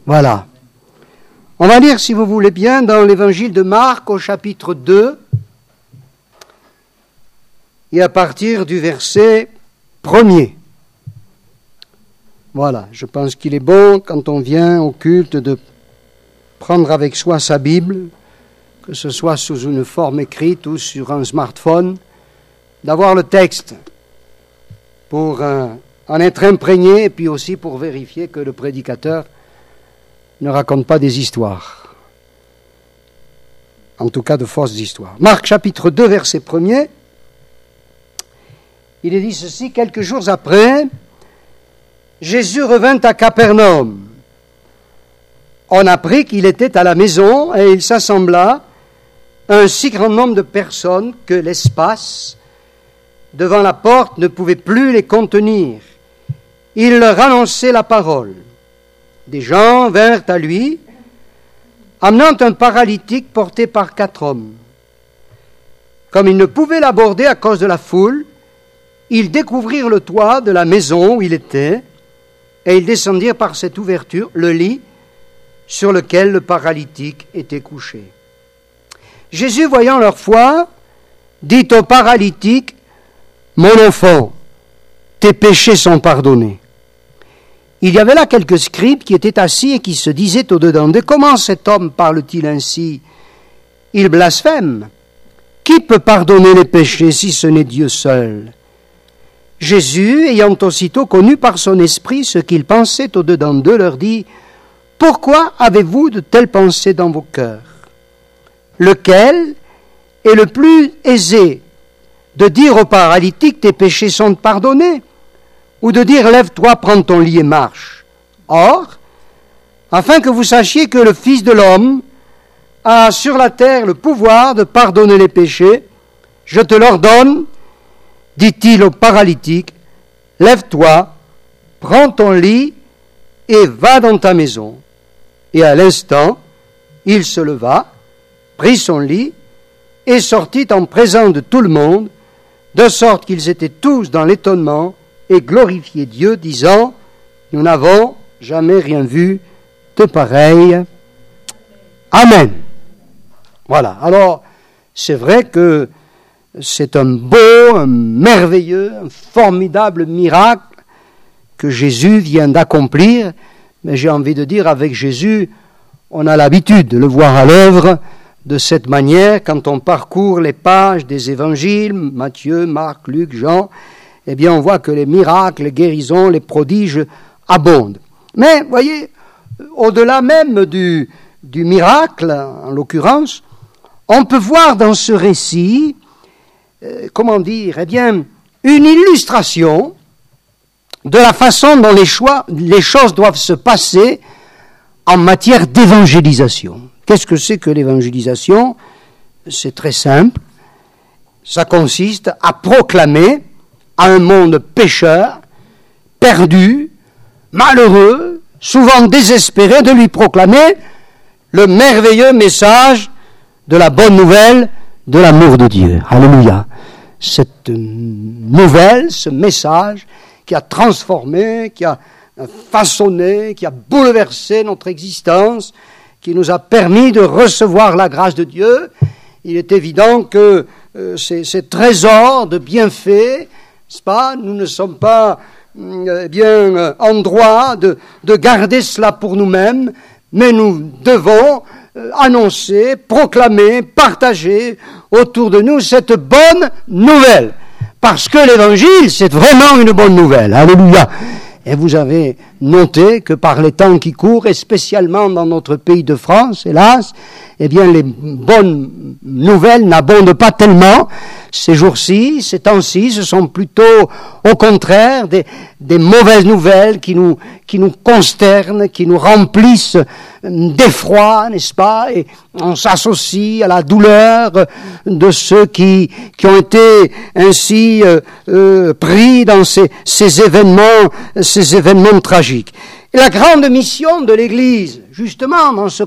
Voilà. On va lire, si vous voulez bien, dans l'évangile de Marc au chapitre 2 et à partir du verset 1er. Voilà, je pense qu'il est bon, quand on vient au culte, de prendre avec soi sa Bible, que ce soit sous une forme écrite ou sur un smartphone, d'avoir le texte pour en être imprégné et puis aussi pour vérifier que le prédicateur ne raconte pas des histoires. En tout cas, de fausses histoires. Marc chapitre 2, verset 1er. Il est dit ceci: quelques jours après, Jésus revint à Capernaum. On apprit qu'il était à la maison et il s'assembla un si grand nombre de personnes que l'espace devant la porte ne pouvait plus les contenir. Il leur annonçait la parole. Des gens vinrent à lui, amenant un paralytique porté par 4 hommes. Comme ils ne pouvaient l'aborder à cause de la foule, ils découvrirent le toit de la maison où il était, et ils descendirent par cette ouverture le lit sur lequel le paralytique était couché. Jésus, voyant leur foi, dit au paralytique: « Mon enfant, tes péchés sont pardonnés. » Il y avait là quelques scribes qui étaient assis et qui se disaient au-dedans d'eux: « Comment cet homme parle-t-il ainsi? Il blasphème. Qui peut pardonner les péchés si ce n'est Dieu seul ?» Jésus, ayant aussitôt connu par son esprit ce qu'ils pensaient au-dedans d'eux, leur dit: « Pourquoi avez-vous de telles pensées dans vos cœurs? Lequel est le plus aisé, de dire au paralytique: tes péchés sont pardonnés, ou de dire: lève-toi, prends ton lit et marche? Or, afin que vous sachiez que le Fils de l'homme a sur la terre le pouvoir de pardonner les péchés, je te l'ordonne, dit-il au paralytique, lève-toi, prends ton lit et va dans ta maison. Et à l'instant, il se leva, prit son lit et sortit en présence de tout le monde, de sorte qu'ils étaient tous dans l'étonnement et glorifiaient Dieu, disant: nous n'avons jamais rien vu de pareil. Amen. Voilà. Alors, c'est vrai que c'est un beau, un merveilleux, un formidable miracle que Jésus vient d'accomplir. Mais j'ai envie de dire, avec Jésus, on a l'habitude de le voir à l'œuvre de cette manière quand on parcourt les pages des évangiles, Matthieu, Marc, Luc, Jean. Eh bien, on voit que les miracles, les guérisons, les prodiges abondent. Mais, voyez, au-delà même du miracle, en l'occurrence, on peut voir dans ce récit, eh bien, une illustration de la façon dont les choses doivent se passer en matière d'évangélisation. Qu'est-ce que c'est que l'évangélisation? C'est très simple. Ça consiste à proclamer à un monde pécheur, perdu, malheureux, souvent désespéré, de lui proclamer le merveilleux message de la bonne nouvelle de l'amour de Dieu. Alléluia. Cette nouvelle, ce message qui a transformé, qui a façonné, qui a bouleversé notre existence, qui nous a permis de recevoir la grâce de Dieu. Il est évident que ces trésors de bienfaits, n'est-ce pas, nous ne sommes pas en droit de garder cela pour nous-mêmes, mais nous devons annoncer, proclamer, partager autour de nous cette bonne nouvelle. Parce que l'évangile, c'est vraiment une bonne nouvelle. Alléluia. Et vous avez noté que par les temps qui courent, et spécialement dans notre pays de France, hélas, eh bien les bonnes nouvelles n'abondent pas tellement. Ces jours-ci, ces temps-ci, ce sont plutôt au contraire des mauvaises nouvelles qui nous consternent, qui nous remplissent d'effroi, n'est-ce pas? Et on s'associe à la douleur de ceux qui ont été ainsi pris dans ces événements tragiques. Et la grande mission de l'Église, justement, dans ce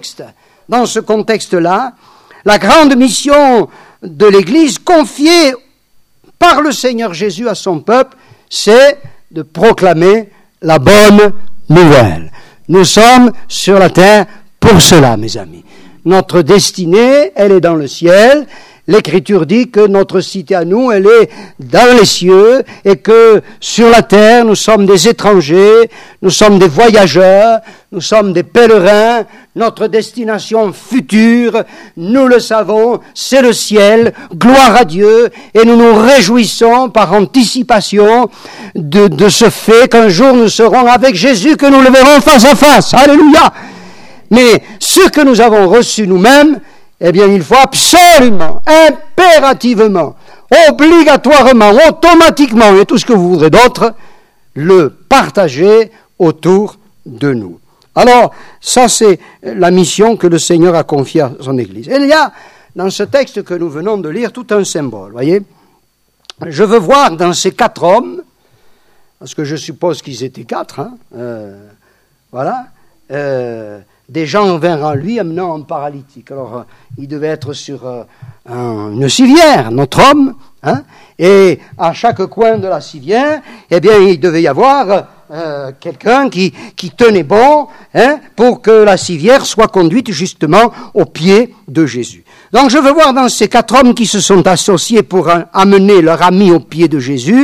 contexte-là, la grande mission de l'Église confiée par le Seigneur Jésus à son peuple, c'est de proclamer la bonne nouvelle. Nous sommes sur la terre pour cela, mes amis. Notre destinée, elle est dans le ciel. L'Écriture dit que notre cité à nous, elle est dans les cieux et que sur la terre, nous sommes des étrangers, nous sommes des voyageurs, nous sommes des pèlerins. Notre destination future, nous le savons, c'est le ciel. Gloire à Dieu. Et nous nous réjouissons par anticipation de ce fait qu'un jour nous serons avec Jésus, que nous le verrons face à face. Alléluia! Mais ce que nous avons reçu nous-mêmes, eh bien, il faut absolument, impérativement, obligatoirement, automatiquement, et tout ce que vous voudrez d'autre, le partager autour de nous. Alors, ça c'est la mission que le Seigneur a confiée à son Église. Et il y a, dans ce texte que nous venons de lire, tout un symbole, voyez. Je veux voir dans ces 4 hommes, parce que je suppose qu'ils étaient 4, voilà, des gens vinrent à lui amenant un paralytique. Alors, il devait être sur une civière, notre homme, et à chaque coin de la civière, eh bien, il devait y avoir quelqu'un qui tenait bon, pour que la civière soit conduite justement au pied de Jésus. Donc, je veux voir dans ces 4 hommes qui se sont associés pour amener leur ami au pied de Jésus,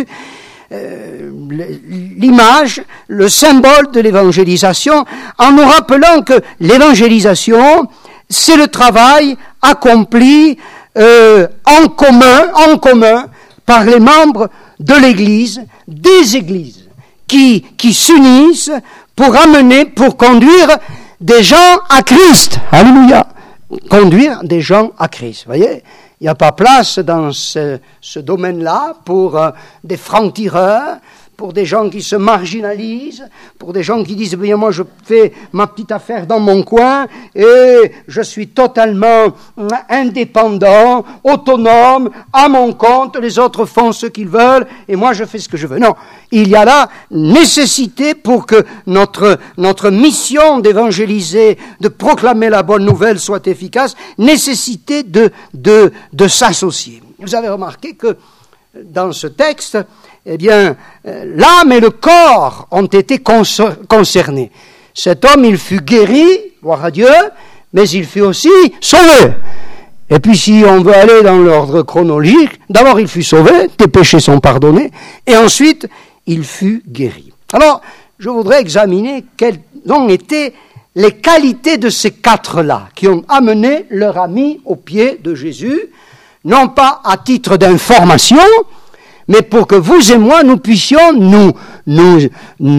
l'image, le symbole de l'évangélisation, en nous rappelant que l'évangélisation, c'est le travail accompli en commun par les membres de l'Église, des Églises, qui s'unissent pour amener, pour conduire des gens à Christ. Alléluia! Conduire des gens à Christ, voyez? Il n'y a pas place dans ce domaine-là pour des francs-tireurs, pour des gens qui se marginalisent, pour des gens qui disent « bien moi je fais ma petite affaire dans mon coin et je suis totalement indépendant, autonome, à mon compte, les autres font ce qu'ils veulent et moi je fais ce que je veux ». Non, il y a là nécessité pour que notre mission d'évangéliser, de proclamer la bonne nouvelle soit efficace, nécessité de s'associer. Vous avez remarqué que dans ce texte, eh bien, l'âme et le corps ont été concernés. Cet homme, il fut guéri, gloire à Dieu, mais il fut aussi sauvé. Et puis, si on veut aller dans l'ordre chronologique, d'abord, il fut sauvé, tes péchés sont pardonnés, et ensuite, il fut guéri. Alors, je voudrais examiner quelles ont été les qualités de ces 4-là, qui ont amené leur ami au pied de Jésus, non pas à titre d'information, mais pour que vous et moi, nous puissions nous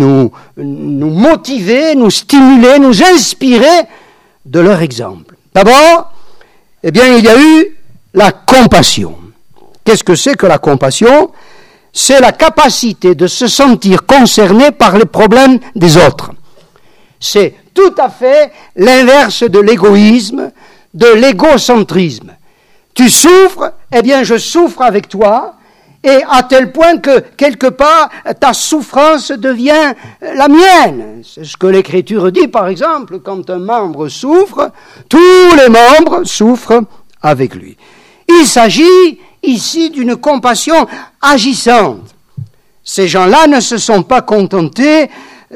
motiver, nous stimuler, nous inspirer de leur exemple. D'abord, eh bien, il y a eu la compassion. Qu'est-ce que c'est que la compassion? C'est la capacité de se sentir concerné par les problèmes des autres. C'est tout à fait l'inverse de l'égoïsme, de l'égocentrisme. Tu souffres, eh bien, je souffre avec toi, et à tel point que, quelque part, ta souffrance devient la mienne. C'est ce que l'Écriture dit, par exemple, quand un membre souffre, tous les membres souffrent avec lui. Il s'agit ici d'une compassion agissante. Ces gens-là ne se sont pas contentés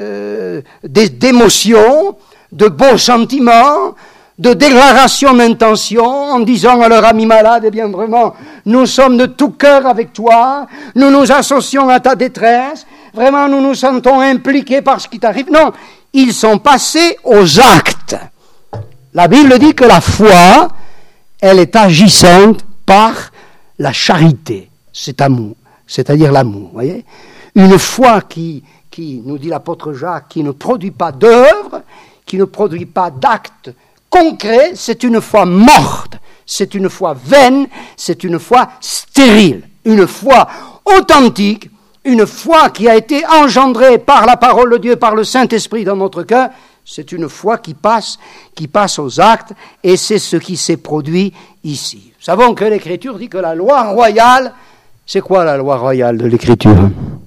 d'émotions, de beaux sentiments, de déclaration d'intention en disant à leur ami malade, eh bien vraiment, nous sommes de tout cœur avec toi, nous nous associons à ta détresse, vraiment nous nous sentons impliqués par ce qui t'arrive. Non, ils sont passés aux actes. La Bible dit que la foi, elle est agissante par la charité, cet amour, c'est-à-dire l'amour, voyez. Une foi qui, nous dit l'apôtre Jacques, qui ne produit pas d'œuvre, qui ne produit pas d'actes concret, c'est une foi morte, c'est une foi vaine, c'est une foi stérile, une foi authentique, une foi qui a été engendrée par la parole de Dieu, par le Saint-Esprit dans notre cœur, c'est une foi qui passe aux actes, et c'est ce qui s'est produit ici. Nous savons que l'Écriture dit que la loi royale, c'est quoi la loi royale de l'Écriture?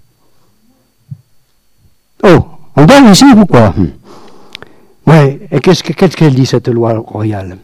Oh, on donne ici ou quoi? Oui, et qu'est-ce qu'elle dit, cette loi royale?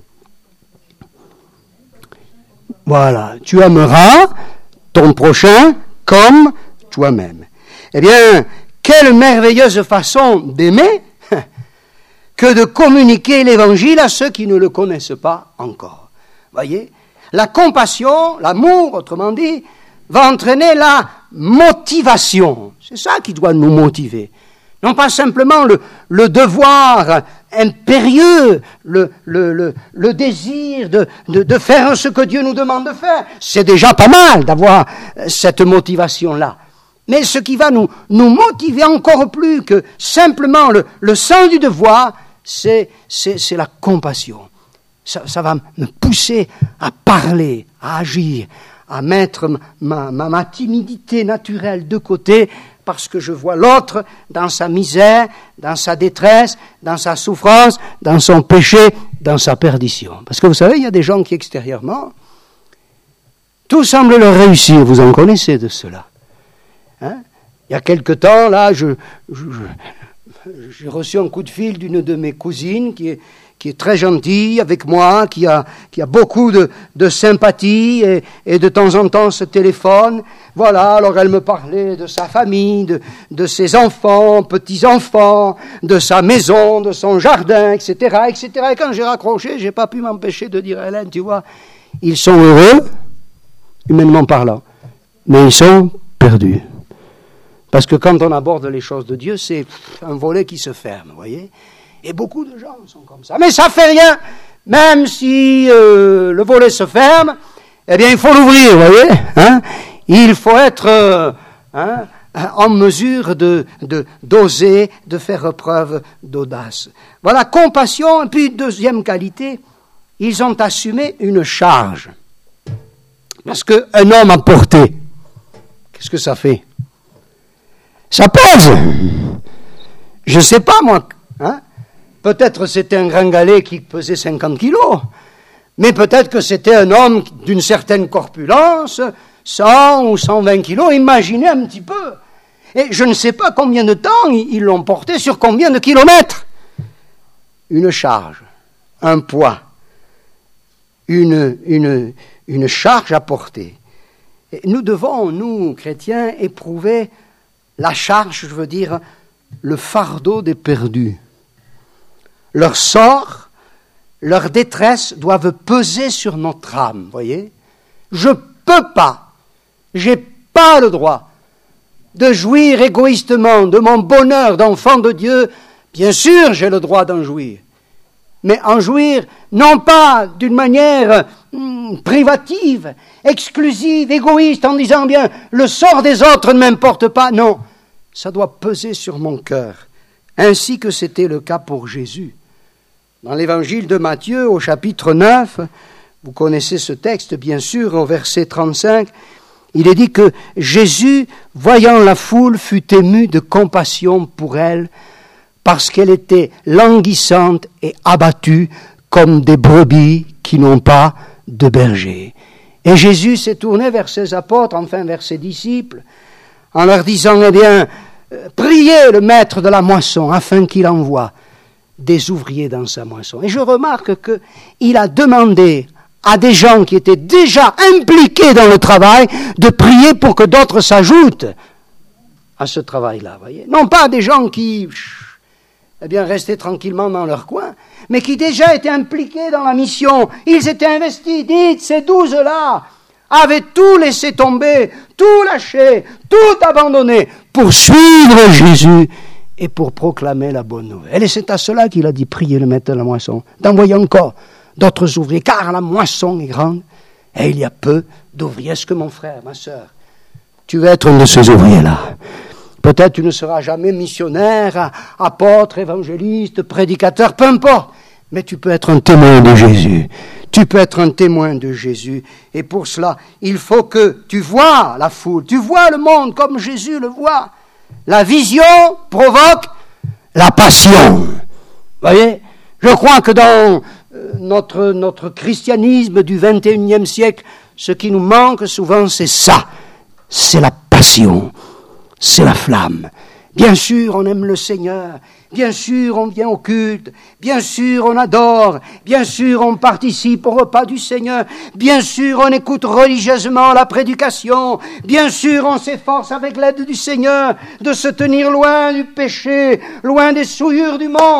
Voilà, tu aimeras ton prochain comme toi-même. Eh bien, quelle merveilleuse façon d'aimer! que de communiquer l'Évangile à ceux qui ne le connaissent pas encore. Voyez, la compassion, l'amour, autrement dit, va entraîner la motivation. C'est ça qui doit nous motiver. Non pas simplement le devoir impérieux, le désir de faire ce que Dieu nous demande de faire. C'est déjà pas mal d'avoir cette motivation-là. Mais ce qui va nous motiver encore plus que simplement le sens du devoir, c'est la compassion. Ça va me pousser à parler, à agir, à mettre ma timidité naturelle de côté, parce que je vois l'autre dans sa misère, dans sa détresse, dans sa souffrance, dans son péché, dans sa perdition. Parce que vous savez, il y a des gens qui extérieurement, tout semble leur réussir, vous en connaissez de cela. Hein? Il y a quelque temps, là, j'ai reçu un coup de fil d'une de mes cousines qui est très gentille avec moi, qui a beaucoup de sympathie et de temps en temps se téléphone. Voilà, alors elle me parlait de sa famille, de ses enfants, petits-enfants, de sa maison, de son jardin, etc., etc. Et quand j'ai raccroché, j'ai pas pu m'empêcher de dire à Hélène, tu vois, ils sont heureux, humainement parlant, mais ils sont perdus. Parce que quand on aborde les choses de Dieu, c'est un volet qui se ferme, vous voyez. Et beaucoup de gens sont comme ça. Mais ça fait rien. Même si le volet se ferme, eh bien, il faut l'ouvrir, vous voyez. Hein? Il faut être en mesure d'oser, de faire preuve d'audace. Voilà, compassion. Et puis, deuxième qualité, ils ont assumé une charge. Parce qu'un homme a porté, qu'est-ce que ça fait? Ça pèse. Je ne sais pas, moi. Hein? Peut-être c'était un gringalet qui pesait 50 kilos, mais peut-être que c'était un homme d'une certaine corpulence, 100 ou 120 kilos, imaginez un petit peu. Et je ne sais pas combien de temps ils l'ont porté, sur combien de kilomètres. Une charge, un poids, une charge à porter. Et nous devons, nous, chrétiens, éprouver la charge, je veux dire, le fardeau des perdus. Leur sort, leur détresse doivent peser sur notre âme, voyez. Je peux pas, j'ai pas le droit de jouir égoïstement de mon bonheur d'enfant de Dieu. Bien sûr, j'ai le droit d'en jouir, mais en jouir non pas d'une manière privative, exclusive, égoïste, en disant bien le sort des autres ne m'importe pas. Non, ça doit peser sur mon cœur, ainsi que c'était le cas pour Jésus. Dans l'évangile de Matthieu, au chapitre 9, vous connaissez ce texte bien sûr, au verset 35, il est dit que Jésus, voyant la foule, fut ému de compassion pour elle, parce qu'elle était languissante et abattue comme des brebis qui n'ont pas de berger. Et Jésus s'est tourné vers ses apôtres, enfin vers ses disciples, en leur disant, eh bien, priez le maître de la moisson afin qu'il envoie des ouvriers dans sa moisson. Et je remarque qu'il a demandé à des gens qui étaient déjà impliqués dans le travail de prier pour que d'autres s'ajoutent à ce travail-là, voyez. Non pas des gens qui restaient tranquillement dans leur coin, mais qui déjà étaient impliqués dans la mission. Ils étaient investis. Dites, ces 12-là avaient tout laissé tomber, tout lâché, tout abandonné pour suivre Jésus et pour proclamer la bonne nouvelle. Et c'est à cela qu'il a dit, priez le maître de la moisson, d'envoyer encore d'autres ouvriers, car la moisson est grande, et il y a peu d'ouvriers. Est-ce que mon frère, ma sœur, tu veux être un de ces ouvriers-là? Peut-être tu ne seras jamais missionnaire, apôtre, évangéliste, prédicateur, peu importe, mais tu peux être un témoin de Jésus. Tu peux être un témoin de Jésus. Et pour cela, il faut que tu vois la foule, tu vois le monde comme Jésus le voit. La vision provoque la passion. Vous voyez, je crois que dans notre christianisme du XXIe siècle, ce qui nous manque souvent, c'est ça. C'est la passion, c'est la flamme. Bien sûr, on aime le Seigneur. Bien sûr, on vient au culte. Bien sûr, on adore. Bien sûr, on participe au repas du Seigneur. Bien sûr, on écoute religieusement la prédication. Bien sûr, on s'efforce avec l'aide du Seigneur de se tenir loin du péché, loin des souillures du monde.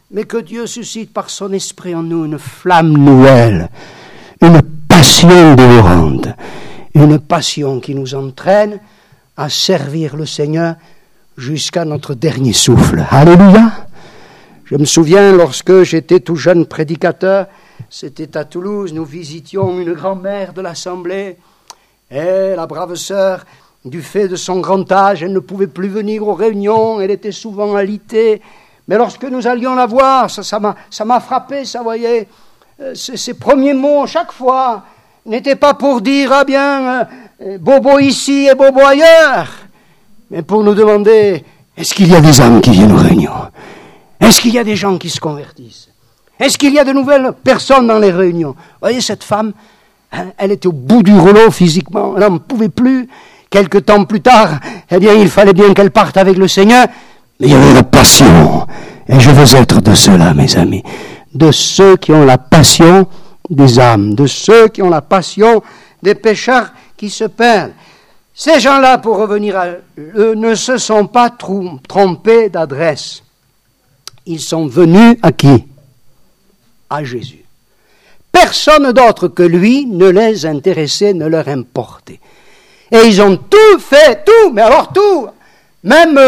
mais que Dieu suscite par son esprit en nous une flamme nouvelle, une passion dévorante, une passion qui nous entraîne à servir le Seigneur jusqu'à notre dernier souffle. Alléluia! Je me souviens, lorsque j'étais tout jeune prédicateur, c'était à Toulouse, nous visitions une grand-mère de l'Assemblée, et la brave sœur, du fait de son grand âge, elle ne pouvait plus venir aux réunions, elle était souvent alitée, mais lorsque nous allions la voir, ça m'a frappé, ça, voyez, ces premiers mots, chaque fois, n'étaient pas pour dire, ah bien, bobo ici et bobo ailleurs, mais pour nous demander, est-ce qu'il y a des âmes qui viennent aux réunions? Est-ce qu'il y a des gens qui se convertissent? Est-ce qu'il y a de nouvelles personnes dans les réunions? Vous voyez, cette femme, elle était au bout du rouleau physiquement, elle n'en pouvait plus. Quelque temps plus tard, eh bien, il fallait bien qu'elle parte avec le Seigneur, mais il y avait la passion. Et je veux être de ceux-là, mes amis, de ceux qui ont la passion des âmes, de ceux qui ont la passion des pécheurs qui se perdent. Ces gens-là, pour revenir à eux, ne se sont pas trompés d'adresse. Ils sont venus à qui? À Jésus. Personne d'autre que lui ne les intéressait, ne leur importait. Et ils ont tout fait, tout, mais alors tout, même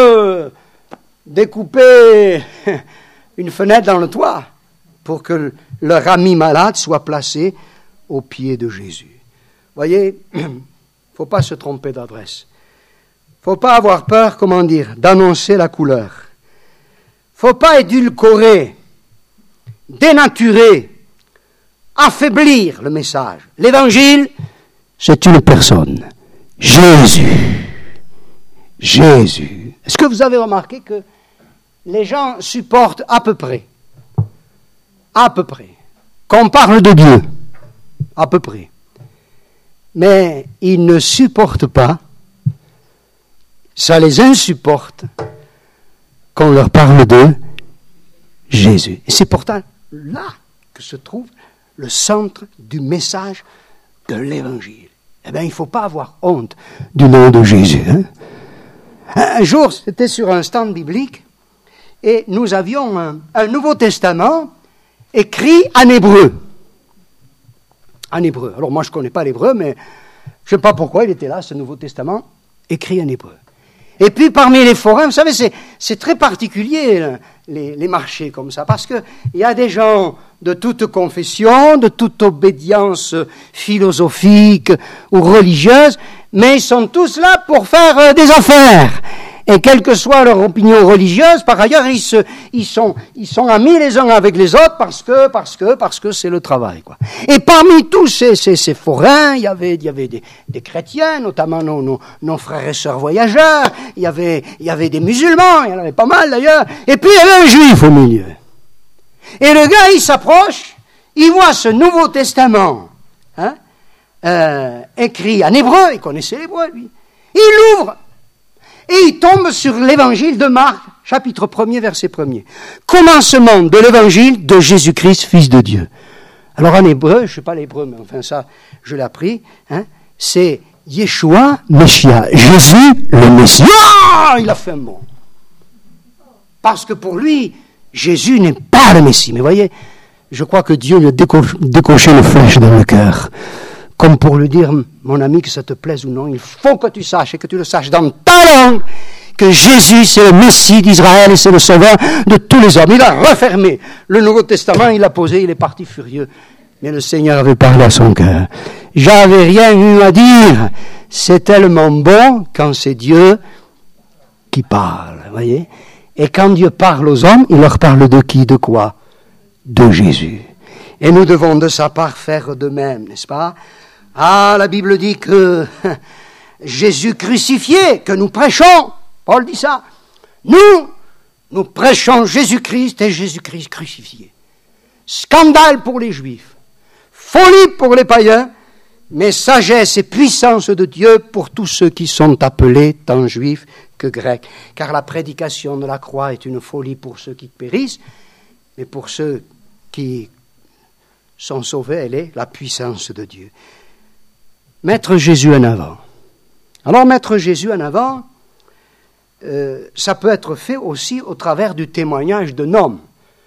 découper une fenêtre dans le toit pour que leur ami malade soit placé au pied de Jésus. Voyez, il ne faut pas se tromper d'adresse. Il ne faut pas avoir peur, d'annoncer la couleur. Il ne faut pas édulcorer, dénaturer, affaiblir le message. L'évangile, c'est une personne. Jésus. Jésus. Est-ce que vous avez remarqué que les gens supportent à peu près, qu'on parle de Dieu, à peu près, mais ils ne supportent pas, ça les insupporte, qu'on leur parle de Jésus. Et c'est pourtant là que se trouve le centre du message de l'Évangile. Eh bien, il ne faut pas avoir honte du nom de Jésus. Un jour, c'était sur un stand biblique, et nous avions un Nouveau Testament écrit en hébreu. En hébreu. Alors moi, je ne connais pas l'hébreu, mais je ne sais pas pourquoi il était là, ce Nouveau Testament, écrit en hébreu. Et puis, parmi les forains, vous savez, c'est très particulier, les marchés comme ça, parce qu'il y a des gens de toute confession, de toute obédience philosophique ou religieuse, mais ils sont tous là pour faire des affaires. Et quelle que soit leur opinion religieuse, par ailleurs, ils sont amis les uns avec les autres parce que c'est le travail, quoi. Et parmi tous ces forains, il y avait des chrétiens, notamment nos frères et sœurs voyageurs, il y avait des musulmans, il y en avait pas mal d'ailleurs, et puis il y avait un juif au milieu. Et le gars, il s'approche, il voit ce Nouveau Testament, écrit en hébreu, il connaissait l'hébreu, lui. Il l'ouvre. Et il tombe sur l'évangile de Marc, chapitre 1er, verset 1er. Commencement de l'évangile de Jésus-Christ, Fils de Dieu. Alors en hébreu, je ne sais pas l'hébreu, mais enfin ça, je l'ai appris, c'est Yeshua Messia, Jésus le Messie. Ah, il a fait un mot. Parce que pour lui, Jésus n'est pas le Messie. Mais voyez, je crois que Dieu lui a décoché une flèche dans le cœur. Comme pour lui dire, mon ami, que ça te plaise ou non, il faut que tu saches, et que tu le saches dans ta langue, que Jésus, c'est le Messie d'Israël et c'est le sauveur de tous les hommes. Il a refermé le Nouveau Testament, il l'a posé, il est parti furieux. Mais le Seigneur avait parlé à son cœur. J'avais rien eu à dire. C'est tellement bon quand c'est Dieu qui parle, voyez. Et quand Dieu parle aux hommes, il leur parle de qui, de quoi? De Jésus. Et nous devons de sa part faire de même, n'est-ce pas? Ah, la Bible dit que Jésus crucifié, que nous prêchons, Paul dit ça, nous prêchons Jésus-Christ et Jésus-Christ crucifié. Scandale pour les Juifs, folie pour les païens, mais sagesse et puissance de Dieu pour tous ceux qui sont appelés tant Juifs que Grecs. Car la prédication de la croix est une folie pour ceux qui périssent, mais pour ceux qui sont sauvés, elle est la puissance de Dieu. Mettre Jésus en avant. Alors, mettre Jésus en avant, ça peut être fait aussi au travers du témoignage d'un homme.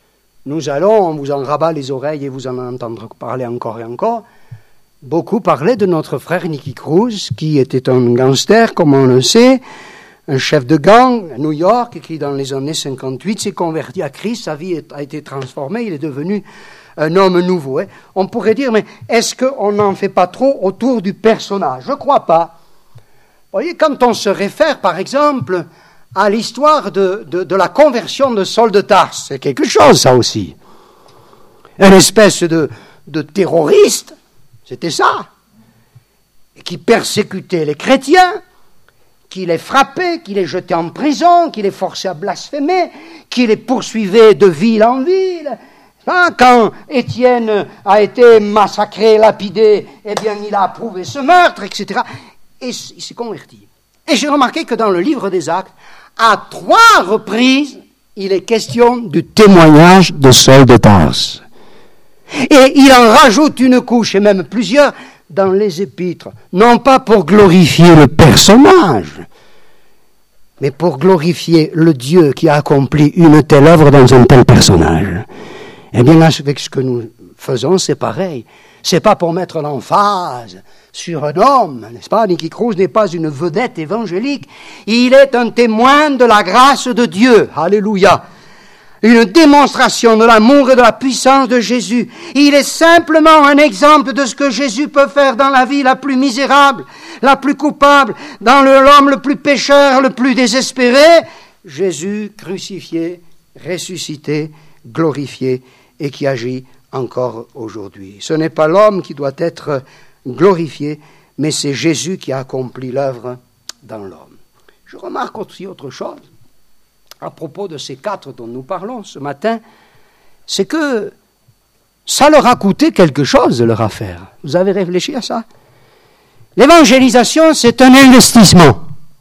nous allons, on vous en rabat les oreilles et vous en entendre parler encore et encore, beaucoup parler de notre frère Nicky Cruz, qui était un gangster, comme on le sait, un chef de gang à New York, qui dans les années 58 s'est converti à Christ, sa vie a été transformée, il est devenu un homme nouveau. Hein. On pourrait dire, mais est-ce qu'on n'en fait pas trop autour du personnage? Je ne crois pas. Vous voyez, quand on se réfère, par exemple, à l'histoire de la conversion de Saul de Tarse, c'est quelque chose, ça aussi. Une espèce de terroriste, c'était ça, qui persécutait les chrétiens, qui les frappait, qui les jetait en prison, qui les forçait à blasphémer, qui les poursuivait de ville en ville. Quand Étienne a été massacré, lapidé, eh bien, il a approuvé ce meurtre, etc. Et il s'est converti. Et j'ai remarqué que dans le livre des Actes, à 3 reprises, il est question du témoignage de Saul de Tarse. Et il en rajoute une couche, et même plusieurs, dans les épîtres. Non pas pour glorifier le personnage, mais pour glorifier le Dieu qui a accompli une telle œuvre dans un tel personnage. Eh bien, avec ce que nous faisons, c'est pareil. C'est pas pour mettre l'emphase sur un homme, n'est-ce pas? Nicky Cruz n'est pas une vedette évangélique. Il est un témoin de la grâce de Dieu. Alléluia. Une démonstration de l'amour et de la puissance de Jésus. Il est simplement un exemple de ce que Jésus peut faire dans la vie la plus misérable, la plus coupable, dans l'homme le plus pécheur, le plus désespéré. Jésus crucifié, ressuscité, glorifié et qui agit encore aujourd'hui. Ce n'est pas l'homme qui doit être glorifié, mais c'est Jésus qui a accompli l'œuvre dans l'homme. Je remarque aussi autre chose, à propos de ces 4 dont nous parlons ce matin, c'est que ça leur a coûté quelque chose de leur affaire. Vous avez réfléchi à ça? L'évangélisation, c'est un investissement.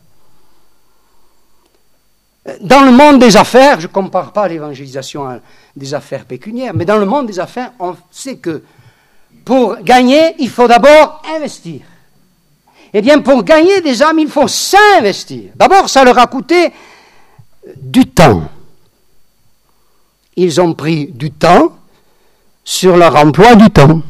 Dans le monde des affaires, je ne compare pas l'évangélisation à des affaires pécuniaires, mais dans le monde des affaires, on sait que pour gagner, il faut d'abord investir. Eh bien, pour gagner des âmes, il faut s'investir. D'abord, ça leur a coûté du temps. Ils ont pris du temps sur leur emploi du temps.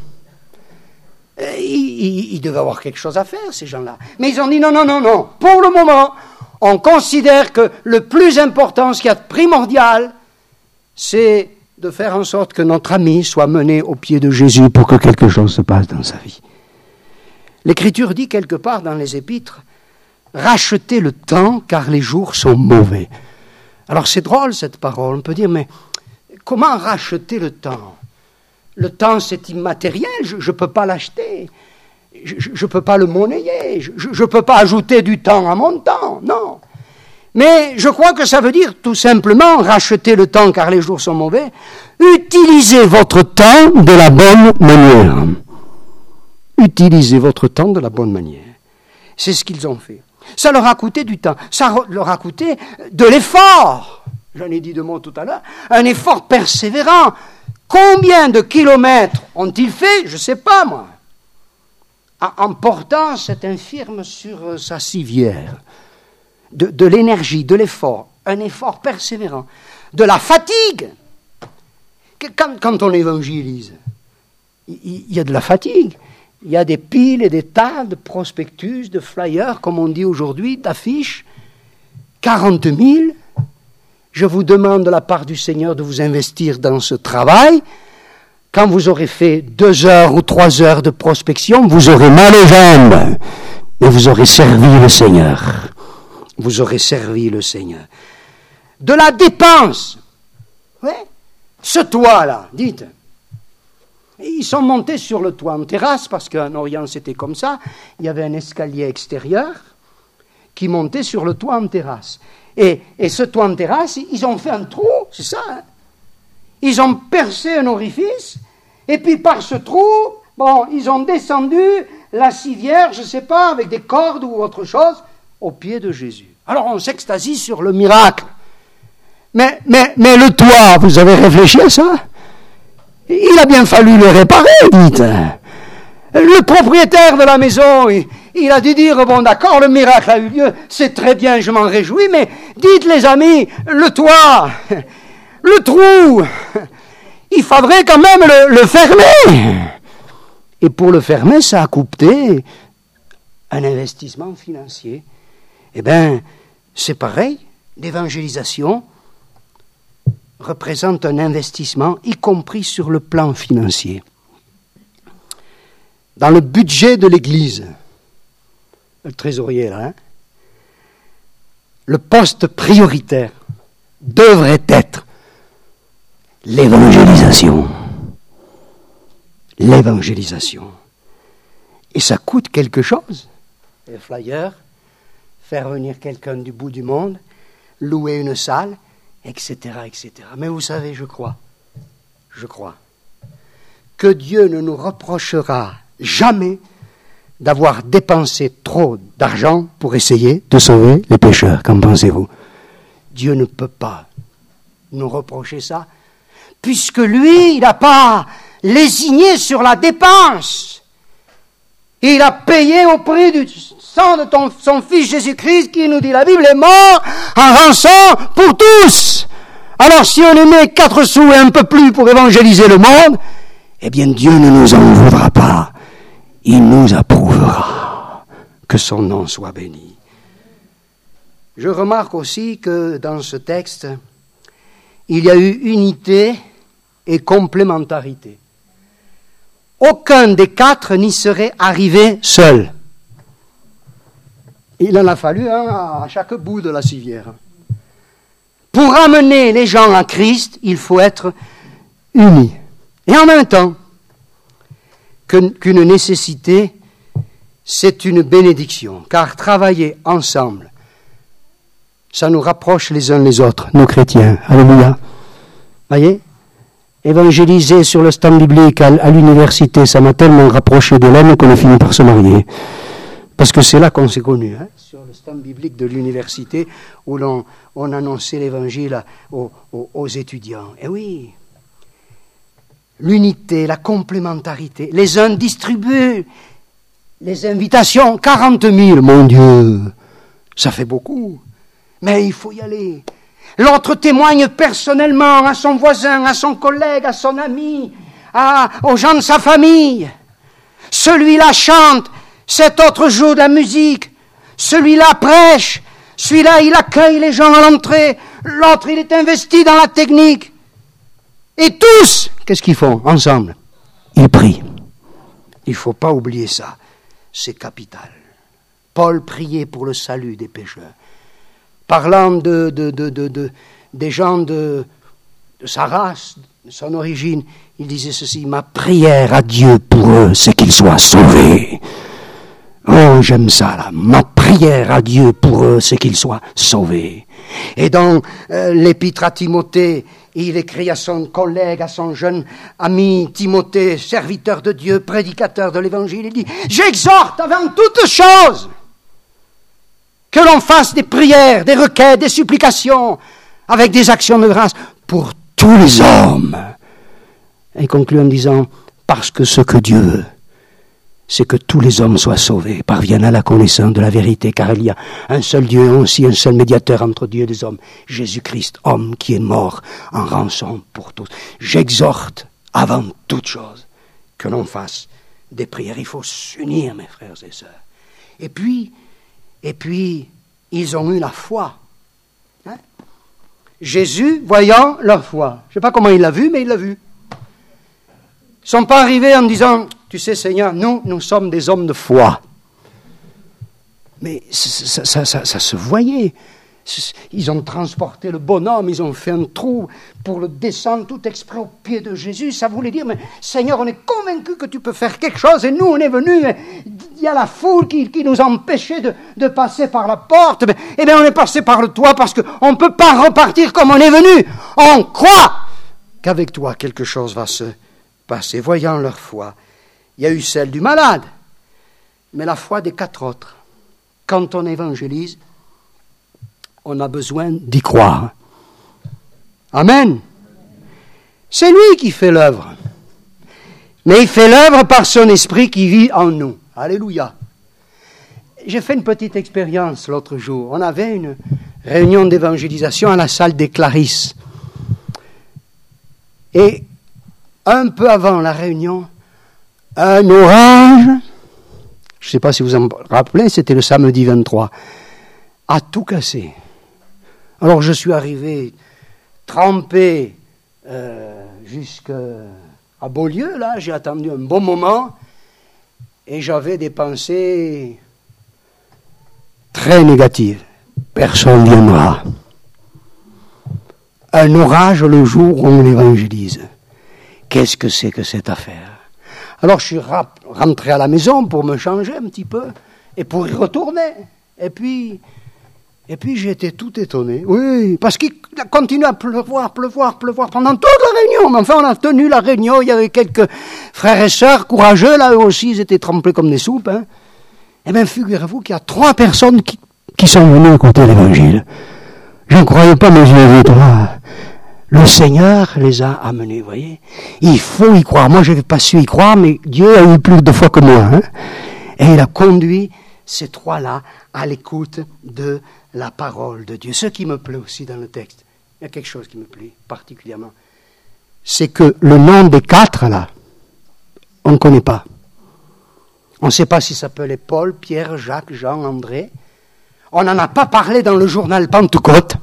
Ils devaient avoir quelque chose à faire, ces gens-là. Mais ils ont dit non. Pour le moment, on considère que le plus important, ce qu'il y a de primordial, c'est de faire en sorte que notre ami soit mené au pied de Jésus pour que quelque chose se passe dans sa vie. L'Écriture dit quelque part dans les Épîtres, « Rachetez le temps, car les jours sont mauvais. » Alors c'est drôle cette parole, on peut dire, mais comment racheter le temps? Le temps c'est immatériel, je ne peux pas l'acheter, je ne peux pas le monnayer, je ne peux pas ajouter du temps à mon temps, non. Mais je crois que ça veut dire tout simplement racheter le temps car les jours sont mauvais, utilisez votre temps de la bonne manière. Utilisez votre temps de la bonne manière. C'est ce qu'ils ont fait. Ça leur a coûté du temps, ça leur a coûté de l'effort. J'en ai dit 2 mots tout à l'heure, un effort persévérant. Combien de kilomètres ont-ils fait? Je ne sais pas moi. En portant cet infirme sur sa civière. De l'énergie, de l'effort, un effort persévérant, de la fatigue. Quand on évangélise, il y a de la fatigue. Il y a des piles et des tas de prospectus, de flyers, comme on dit aujourd'hui, d'affiches. 40 000. Je vous demande de la part du Seigneur de vous investir dans ce travail. Quand vous aurez fait 2 heures ou 3 heures de prospection, vous aurez mal aux jambes, mais vous aurez servi le Seigneur. Vous aurez servi le Seigneur. De la dépense. Oui. Ce toit-là, dites. Ils sont montés sur le toit en terrasse, parce qu'en Orient c'était comme ça. Il y avait un escalier extérieur qui montait sur le toit en terrasse. Et ce toit en terrasse, ils ont fait un trou, c'est ça. Hein? Ils ont percé un orifice, et puis par ce trou, ils ont descendu la civière, je ne sais pas, avec des cordes ou autre chose, au pied de Jésus. Alors on s'extasie sur le miracle. Mais le toit, vous avez réfléchi à ça? Il a bien fallu le réparer, dites. Le propriétaire de la maison, il a dû dire, bon d'accord, le miracle a eu lieu, c'est très bien, je m'en réjouis, mais dites les amis, le toit, le trou, il faudrait quand même le fermer. Et pour le fermer, ça a coûté un investissement financier. Eh bien, c'est pareil, l'évangélisation représente un investissement, y compris sur le plan financier. Dans le budget de l'Église, le trésorier là, hein, le poste prioritaire devrait être l'évangélisation. L'évangélisation. Et ça coûte quelque chose. Les flyers, faire venir quelqu'un du bout du monde, louer une salle, etc., etc. Mais vous savez, je crois que Dieu ne nous reprochera jamais d'avoir dépensé trop d'argent pour essayer de sauver les pécheurs. Qu'en pensez-vous? Dieu ne peut pas nous reprocher ça, puisque lui, il n'a pas lésigné sur la dépense. Il a payé au prix du sang de son Fils Jésus-Christ, qui, nous dit la Bible, est mort en rançon pour tous. Alors si on met 4 sous et un peu plus pour évangéliser le monde, eh bien Dieu ne nous en voudra pas. Il nous approuvera. Que son nom soit béni. Je remarque aussi que dans ce texte, il y a eu unité et complémentarité. Aucun des 4 n'y serait arrivé seul. Il en a fallu un à chaque bout de la civière. Pour amener les gens à Christ, il faut être unis. Et en même temps, qu'une nécessité, c'est une bénédiction. Car travailler ensemble, ça nous rapproche les uns les autres, nous chrétiens. Alléluia. Voyez ? Évangéliser sur le stand biblique à l'université, ça m'a tellement rapproché de l'homme qu'on a fini par se marier. Parce que c'est là qu'on s'est connus, hein, sur le stand biblique de l'université, où on annonçait l'évangile aux étudiants. Et oui, l'unité, la complémentarité. Les uns distribuent les invitations, 40 000, mon Dieu, ça fait beaucoup. Mais il faut y aller. L'autre témoigne personnellement à son voisin, à son collègue, à son ami, aux gens de sa famille. Celui-là chante, cet autre joue de la musique. Celui-là prêche, celui-là il accueille les gens à l'entrée. L'autre il est investi dans la technique. Et tous, qu'est-ce qu'ils font ensemble? Ils prient. Il ne faut pas oublier ça. C'est capital. Paul priait pour le salut des pécheurs. Parlant des gens de sa race, de son origine, il disait ceci: ma prière à Dieu pour eux, c'est qu'ils soient sauvés. Oh, j'aime ça, là. Ma prière à Dieu pour eux, c'est qu'ils soient sauvés. Et dans l'épître à Timothée, il écrit à son collègue, à son jeune ami Timothée, serviteur de Dieu, prédicateur de l'Évangile, il dit: j'exhorte avant toute chose que l'on fasse des prières, des requêtes, des supplications, avec des actions de grâce pour tous les hommes. Et il conclut en disant: parce que ce que Dieu veut, c'est que tous les hommes soient sauvés, parviennent à la connaissance de la vérité, car il y a un seul Dieu et aussi un seul médiateur entre Dieu et les hommes, Jésus-Christ, homme qui est mort en rançon pour tous. J'exhorte avant toute chose que l'on fasse des prières. Il faut s'unir, mes frères et sœurs. Et puis, ils ont eu la foi. Hein? Jésus, voyant leur foi, je ne sais pas comment il l'a vu, mais il l'a vu. Ils ne sont pas arrivés en disant: tu sais, Seigneur, nous sommes des hommes de foi. Mais ça se voyait. Ils ont transporté le bonhomme, ils ont fait un trou pour le descendre tout exprès au pied de Jésus. Ça voulait dire: mais Seigneur, on est convaincu que tu peux faire quelque chose, et nous, on est venus, il y a la foule qui nous empêchait de passer par la porte. Eh bien, on est passé par le toit parce qu'on ne peut pas repartir comme on est venu. On croit qu'avec toi, quelque chose va se passer. Voyant leur foi, il y a eu celle du malade, mais la foi des 4 autres. Quand on évangélise, on a besoin d'y croire. Amen. C'est lui qui fait l'œuvre. Mais il fait l'œuvre par son esprit qui vit en nous. Alléluia. J'ai fait une petite expérience l'autre jour. On avait une réunion d'évangélisation à la salle des Clarisses. Et un peu avant la réunion, un orage, je ne sais pas si vous en rappelez, c'était le samedi 23, a tout cassé. Alors je suis arrivé trempé jusqu'à Beaulieu, là, j'ai attendu un bon moment, et j'avais des pensées très négatives. Personne ne viendra. Un orage le jour où on l'évangélise. Qu'est-ce que c'est que cette affaire? Alors je suis rentré à la maison pour me changer un petit peu et pour y retourner. Et puis j'ai été tout étonné. Oui, parce qu'il a continué à pleuvoir pendant toute la réunion. Mais enfin, on a tenu la réunion. Il y avait quelques frères et sœurs courageux, là, eux aussi, ils étaient trempés comme des soupes. Hein. Eh bien, figurez-vous qu'il y a 3 personnes qui sont venues écouter l'évangile. Je ne croyais pas mes yeux et toi. Le Seigneur les a amenés, vous voyez. Il faut y croire. Moi, je n'ai pas su y croire, mais Dieu a eu plus de foi que moi. Hein. Et il a conduit ces 3-là à l'écoute de la parole de Dieu. Ce qui me plaît aussi dans le texte, il y a quelque chose qui me plaît particulièrement, c'est que le nom des 4, là, on ne connaît pas. On ne sait pas s'il s'appelait Paul, Pierre, Jacques, Jean, André. On n'en a pas parlé dans le journal Pentecôte.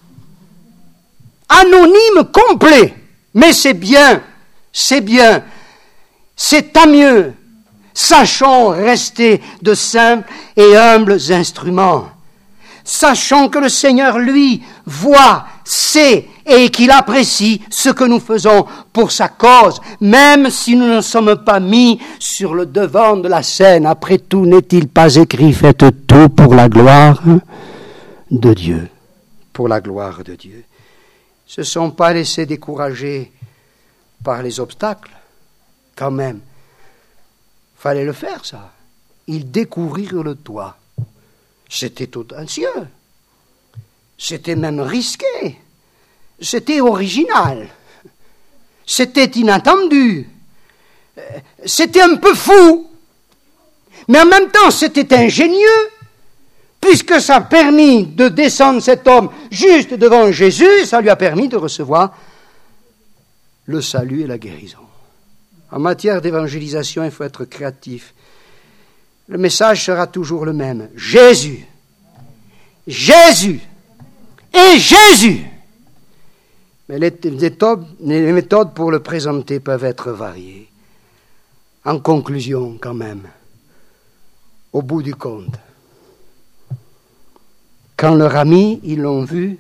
Anonyme complet. Mais c'est bien, c'est tant mieux. Sachons rester de simples et humbles instruments. Sachant que le Seigneur, lui, voit, sait et qu'il apprécie ce que nous faisons pour sa cause, même si nous ne sommes pas mis sur le devant de la scène. Après tout, n'est-il pas écrit, faites tout pour la gloire de Dieu. Pour la gloire de Dieu. Ils ne se sont pas laissés décourager par les obstacles, quand même. Fallait le faire, ça. Ils découvrirent le toit. C'était audacieux. C'était même risqué. C'était original. C'était inattendu. C'était un peu fou. Mais en même temps, c'était ingénieux, puisque ça a permis de descendre cet homme juste devant Jésus, ça lui a permis de recevoir le salut et la guérison. En matière d'évangélisation, il faut être créatif. Le message sera toujours le même. Jésus. Jésus. Et Jésus. Mais les méthodes pour le présenter peuvent être variées. En conclusion, quand même, au bout du compte, quand leurs amis, ils l'ont vu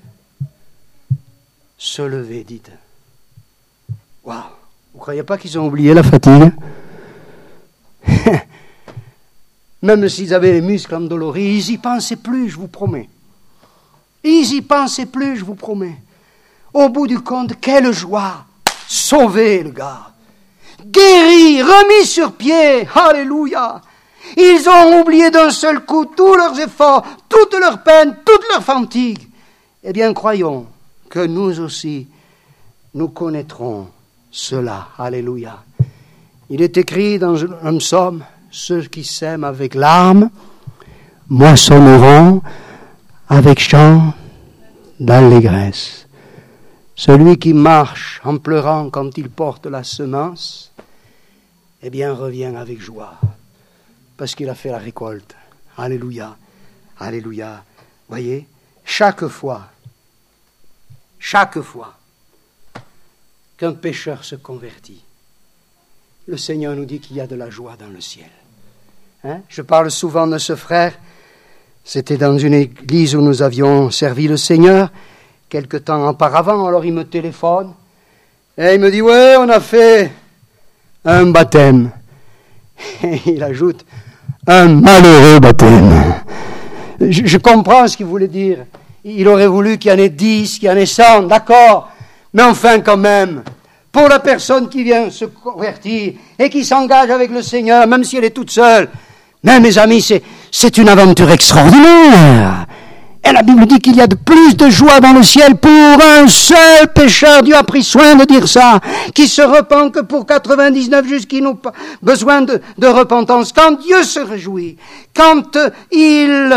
se lever, dites. Waouh! Vous ne croyez pas qu'ils ont oublié la fatigue? Même s'ils avaient les muscles endoloris, ils n'y pensaient plus, je vous promets. Ils n'y pensaient plus, je vous promets. Au bout du compte, quelle joie! Sauvé, le gars! Guéri, remis sur pied! Alléluia! Ils ont oublié d'un seul coup tous leurs efforts, toutes leurs peines, toutes leurs fatigues. Eh bien, croyons que nous aussi, nous connaîtrons cela. Alléluia. Il est écrit dans un psaume, ceux qui sèment avec larmes moissonneront avec chant d'allégresse. Celui qui marche en pleurant quand il porte la semence, eh bien, revient avec joie, parce qu'il a fait la récolte. Alléluia. Alléluia. Voyez, chaque fois qu'un pécheur se convertit, le Seigneur nous dit qu'il y a de la joie dans le ciel. Hein? Je parle souvent de ce frère. C'était dans une église où nous avions servi le Seigneur quelque temps auparavant. Alors il me téléphone et il me dit « Ouais, on a fait un baptême. » Et il ajoute « Un malheureux baptême. » Je comprends ce qu'il voulait dire. Il aurait voulu qu'il y en ait 10, qu'il y en ait 100, d'accord. Mais enfin, quand même, pour la personne qui vient se convertir et qui s'engage avec le Seigneur, même si elle est toute seule, mais mes amis, c'est une aventure extraordinaire. Et la Bible dit qu'il y a de plus de joie dans le ciel pour un seul pécheur. Dieu a pris soin de dire ça. Qui se repent que pour 99 justes qui n'ont pas besoin de repentance. Quand Dieu se réjouit, quand il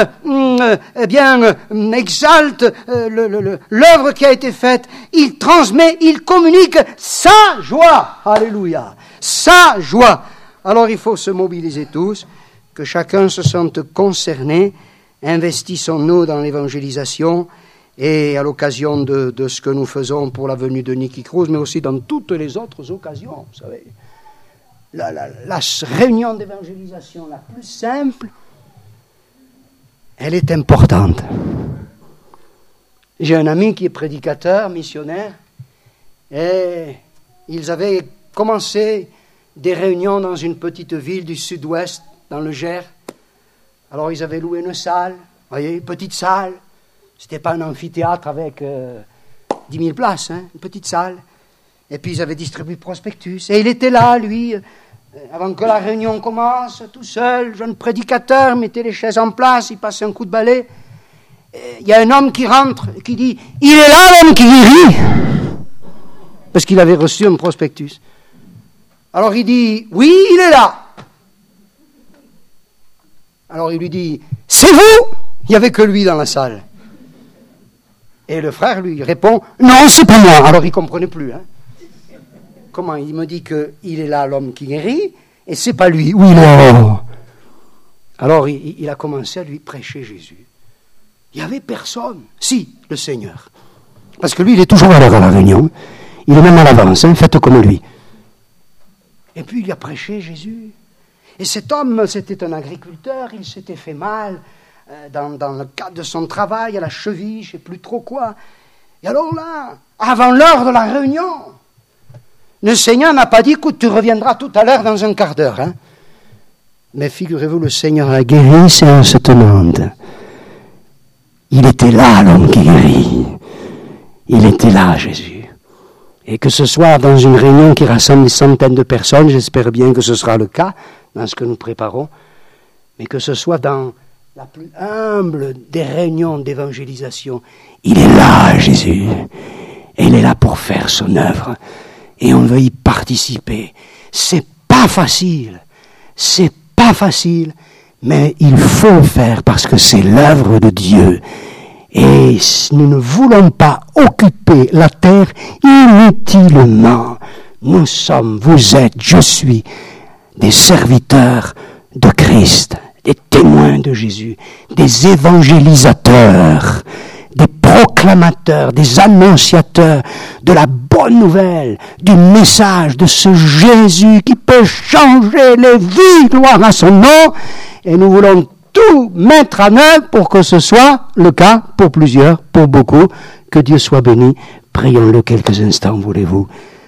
exalte l'œuvre qui a été faite, il transmet, il communique sa joie. Alléluia. Sa joie. Alors il faut se mobiliser tous, que chacun se sente concerné. Investissons-nous dans l'évangélisation et à l'occasion de ce que nous faisons pour la venue de Nicky Cruz, mais aussi dans toutes les autres occasions. Vous savez, la réunion d'évangélisation la plus simple, elle est importante. J'ai un ami qui est prédicateur, missionnaire, et ils avaient commencé des réunions dans une petite ville du sud-ouest, dans le Gers. Alors ils avaient loué une salle, vous voyez, une petite salle. C'était pas un amphithéâtre avec 10 000 places, hein, une petite salle. Et puis ils avaient distribué le prospectus. Et il était là, lui, avant que la réunion commence, tout seul, jeune prédicateur, mettait les chaises en place, il passait un coup de balai. Il y a un homme qui rentre et qui dit « Il est là, l'homme qui guérit !» Parce qu'il avait reçu un prospectus. Alors il dit « Oui, il est là !» Alors il lui dit « C'est vous ?» Il n'y avait que lui dans la salle. Et le frère lui répond « Non, c'est pas moi !» Alors il ne comprenait plus. Hein. Comment? Il me dit qu'il est là, l'homme qui guérit, et c'est pas lui. Oui, non. Alors il a commencé à lui prêcher Jésus. Il n'y avait personne. Si, le Seigneur. Parce que lui, il est toujours à l'heure à la réunion. Il est même à l'avance, hein, faites comme lui. Et puis il a prêché Jésus. Et cet homme, c'était un agriculteur, il s'était fait mal dans le cadre de son travail, à la cheville, je ne sais plus trop quoi. Et alors là, avant l'heure de la réunion, le Seigneur n'a pas dit, écoute, tu reviendras tout à l'heure dans un quart d'heure. Hein. Mais figurez-vous, le Seigneur a guéri, c'est on se demande. Il était là, l'homme qui guérit. Il était là, Jésus. Et que ce soit dans une réunion qui rassemble des centaines de personnes, j'espère bien que ce sera le cas, dans ce que nous préparons, mais que ce soit dans la plus humble des réunions d'évangélisation, il est là, Jésus, et il est là pour faire son œuvre, et on veut y participer. C'est pas facile, mais il faut le faire parce que c'est l'œuvre de Dieu. Et nous ne voulons pas occuper la terre inutilement. Nous sommes, vous êtes, je suis des serviteurs de Christ, des témoins de Jésus, des évangélisateurs, des proclamateurs, des annonciateurs de la bonne nouvelle, du message de ce Jésus qui peut changer les vies, gloire à son nom, et nous voulons tout mettre en œuvre pour que ce soit le cas pour plusieurs, pour beaucoup. Que Dieu soit béni. Prions-le quelques instants, voulez-vous.